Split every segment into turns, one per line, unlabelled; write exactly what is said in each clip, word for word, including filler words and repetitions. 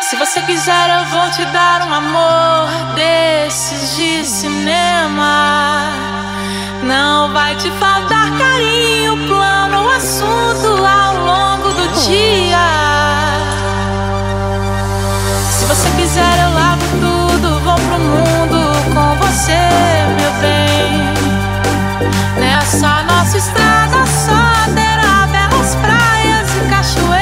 Se você quiser eu vou te dar um amor desses de cinema. Não vai te faltar carinho, plano ou assunto ao longo do dia. Se você quiser eu largo tudo, vou pro mundo com você, meu bem. Nessa nossa estrada só terá belas praias e cachoeiras,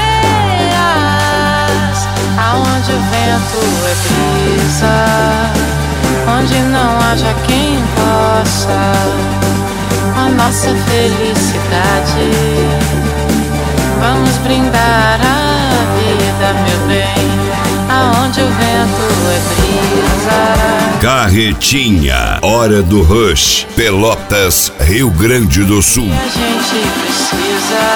aonde o vento é brisa, onde não haja quem possa a nossa felicidade. Vamos brindar a vida, meu bem, aonde o vento é brisa.
Carretinha, hora do rush, Pelotas, Rio Grande do Sul.
A gente precisa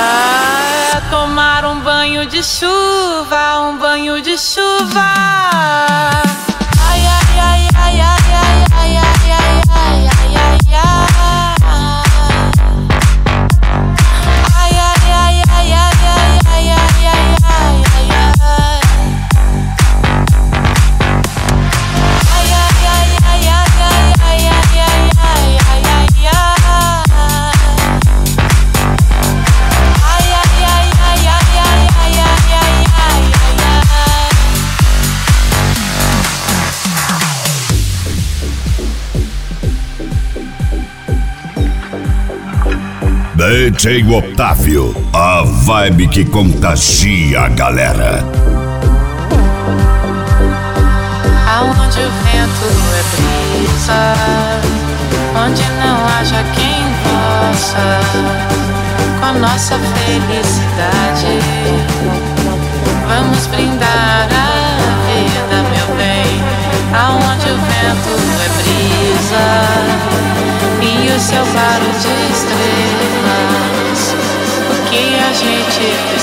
tomar um banho de chuva, um banho de chuva. Ai, ai, ai, ai, ai, ai, ai, ai, ai, ai, ai, ai, ai. Ai, ai, ai, ai, ai, ai, ai, ai, ai, ai, ai, ai. Ai, ai, ai, ai, ai, ai, ai, ai, ai, ai, ai, ai, ai.
D J Otávio, a vibe que contagia a galera.
Aonde o vento é brisa, onde não haja quem possa com a nossa felicidade. Vamos brindar a vida, meu bem, aonde o vento é brisa e o céu claro de estrelas. O que a gente